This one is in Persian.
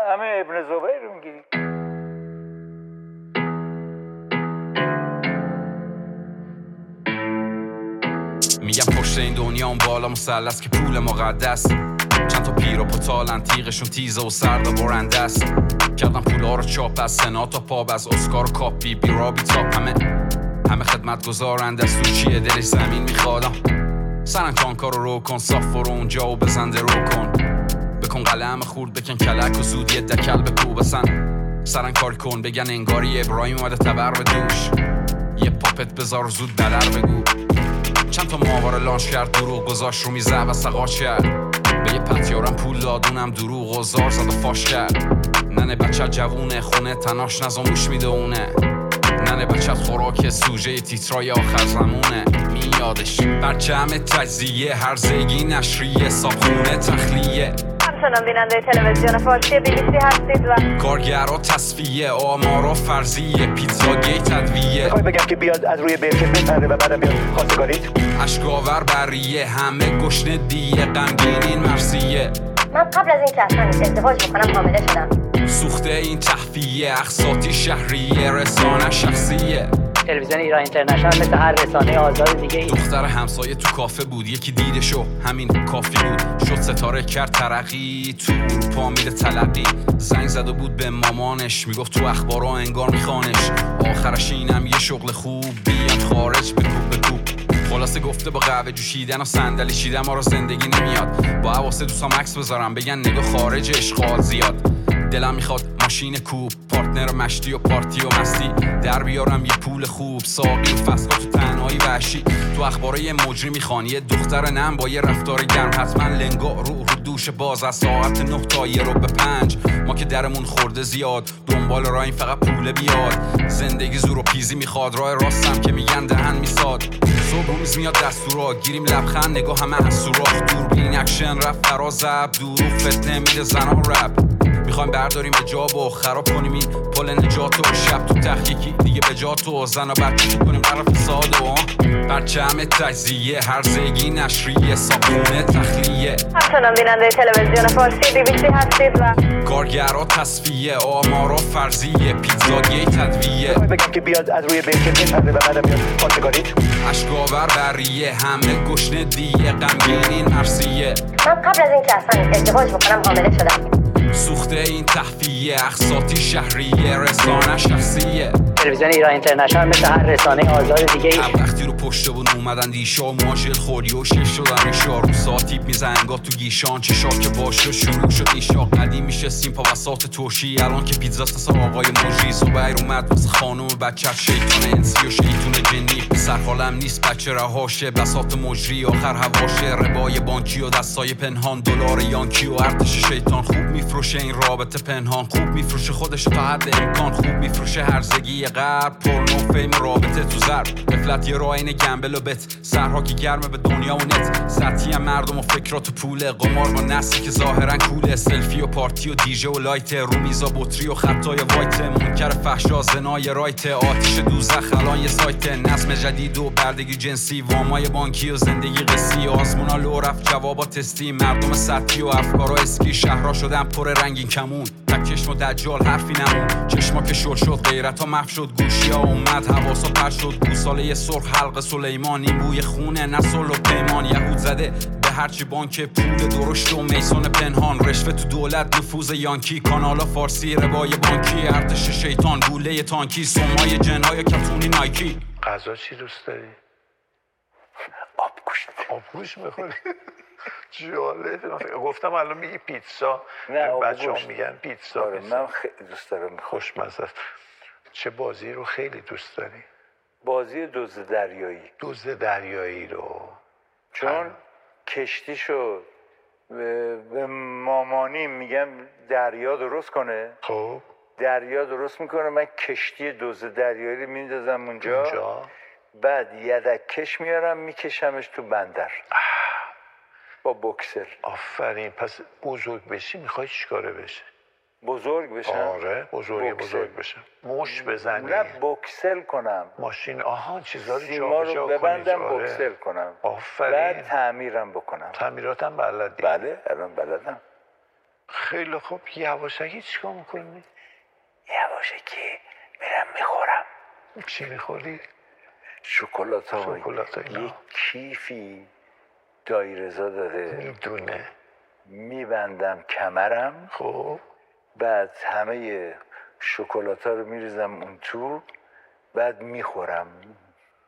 همه ابن زبیر رو میگیری. میگم پشت این دنیا اون بالا مثلث که پول مقدس، چند تا پیر و پتالن تیغشون تیزه و سرد و برنده است. کردم پولا رو چاپ از سنا تا پاب، از اسکار و کاپی بیرا بی تاپ، همه خدمت گذارند از تو چیه دلش زمین میخوادم. سرنگان رو کن، صاف برو اونجا و بزنده رو کن، بکن قلم خورد بکن کلک و زود یه دکل بکو بسن. سرنگ کار کن بگن انگاری ابراهیم اومده تبر به دوش، یه پاپت بذار زود بلر بگو. چند تا ماهواره لانش کرد دروغ گذاشت رو میزه و سقاش کرد، به یه پتیارم پول دادونم دروغ و زار زد و فاش کرد. ننه بچه جوونه خونه تناش نزاموش میدونه، ننه بچت خوراک سوژه تیترای آخر زمونه. میادش برچم تجزیه هرزگی نشریه صابخونه تخلیه. همچنان بیننده تلویزیون فارسی BBC هستید و کارگرها تصفیه آمارا فرضیه پیتزا گیت تدویه. میخوای بگم که بیاد از روی برکت بپره و بعدم بیاد خواستگاریت؟ اشکاور بریه همه گشنه دیه غمگینین مرسیه. من قبل از این که اصلا ازدواج بکنم حامله شدم. سوخته این تخفیه اقساطی شهریه رسانه شخصیه. تلویزیون ایران اینترنشنال مثل هر رسانه آزاد دیگه ای. دختر همسایه تو کافه بود یکی دیدشو همین کافی بود، شد ستاره کرد ترقی تو اروپا میره تلقی. زنگ زده بود به مامانش میگفت تو اخبارا انگار میخوانش، آخرش اینم یه شغل خوب بیان خارج بکوب. خلاصه گفته با قهوه جوشیدن و صندلی چیدن ما رو زندگی نمیاد، با واسه دوستام عکس بذارم بگن نگاه خارج اشغال زیاد. دلم میخواد ماشین کوب پارتنر مشتی و پارتی و مستی، در بیارم یه پول خوب ساقی و فسقا تو تنهایی وحشی. تو اخبارای مجری میخوان یه دختر نم با یه رفتار گرم، حتما لنگا رو دوش باز از ساعت 9 تا یه رو به 5. ما که درمون خورده زیاد دنبال راه این فقط پول بیاد، زندگی زور و پیزی میخواد راه راستم که میگن دهن میساد. صبح روز میاد دستورا گیریم لبخند نگاه همه از سوراخ، دوربین اکشن رفت فراز زب دروغ فتنه میده زنان رپ. میخوایم برداریم اجاب و خراب کنیم این پل نجاتو، شب تو تحقیقی دیگه به جاتو زن و بچه کنیم طرف ساده و برچم تجزیه هرزگی نشریه صابخونه تخلیه. همچنان بیننده تلویزیون فارسی BBC هستید و کارگرها تصفیه آمارا فرضیه پیتزا گیت تدویه. میخوای بگم که بیاد از روی برکت بپره و بعدم بیاد خواستگاریت؟ اشکاور بریه همه گشنه دیه غمگینین مرسیه. من قبل از این که اصلا ازدواج بکنم حامله شدم. سوخته این تخفیه اقساطی شهریه رسانه شخصیه. تلویزیون ایران اینترنشنال مثل هر رسانه آزاد دیگه ای. وقتی رو پشت بون اومدن دیشا ماژل خوری و شش شدن ایشا رو ساتیب میزنگا تو گیشان چشا که باشه شروع شد ایشا. قدیم میشستیم پا وسط ترشی الان که پیتزاست اصلا آقای مجری. صبح اومد واسه خانم بچه شیطان انسی و شیطون جنی، سر حالم نیست بچه رهاشه بساط مجری آخر هواشه. ربای بانکی و دستای پنهان دلار یانکی و ارتش شیطان، خوب میفروشه این رابطه پنهان، خوب میفروشه خودش تا حد امکان، خوب میفروشه هرزگی غرب پرنو فیم رابطه تو ضرب. قفلت یه راین گمبل و بت سرها که گرمه به دنیا و نت، سطحی مردم و فکرات و پوله قمار با نسلی که ظاهرا کوله، سلفی و پارتی و دیجه و لایت رو میزا بطری و خطای وایت، منکر فحشا زنای رایت آتیش دوزخ الان یه سایت، نظم جدید و بردگی جنسی وامای بانکی و زندگی قصی، آزمونا لو رفت جوابا تستی، مردم سطحی و افکارا اسکی، شهرها شدن پر رنگین کمون، تک چشم و دجال حرفی نمون، چشما که شل شد غیرتا محو شد، گوشیا اومد حواسا پر شد، گوساله سرخ حلق سلیمان، این بوی خونه نسل و پیمان، یهود زده به هرچی بانک پول درشت و میسون پنهان، رشوه تو دولت نفوذ یانکی، کانالا فارسی ربای بانکی، ارتش شیطان گوله تانکی، سمای جنهای کتونی نایکی. غذا چی دوست داری؟ آبگوشت میخوری؟ جالب. گفتم الان میگی پیتزا، بچه‌ها میگن پیتزا. من خیلی دوست دارم. خوشمزه است. چه بازی رو خیلی دوست داری؟ بازی دزد دریایی. دزد دریایی رو چون کشتیشو به مامانی میگم دریا درست کنه، خب دریا درست میکنه، من کشتی دزد دریایی رو میندازم اونجا. بعد یدکش میارم میکشمش تو بندر با بوکسر. آفرین. پس بزرگ بشی میخوای چیکاره بشه؟ بزرگ بشم؟ آره بزرگ بشم. مشت بزنی؟ نه بوکسل کنم. ماشین چیزا رو سیما رو ببندم بوکسل کنم. آفرین. بعد تعمیرم بکنم. تعمیراتم بلدی؟ بله الان بلدم. خیلی خوب. یواشکی چیکار میکنی؟ یواشکی میرم میخورم. چی میخوری؟ شکلات ها. شکلات اینا. یک کیفی دایرزا داده، میدونه. میبندم کمرم. خب بعد همه شکلات ها رو میریزم اون تو، بعد میخورم.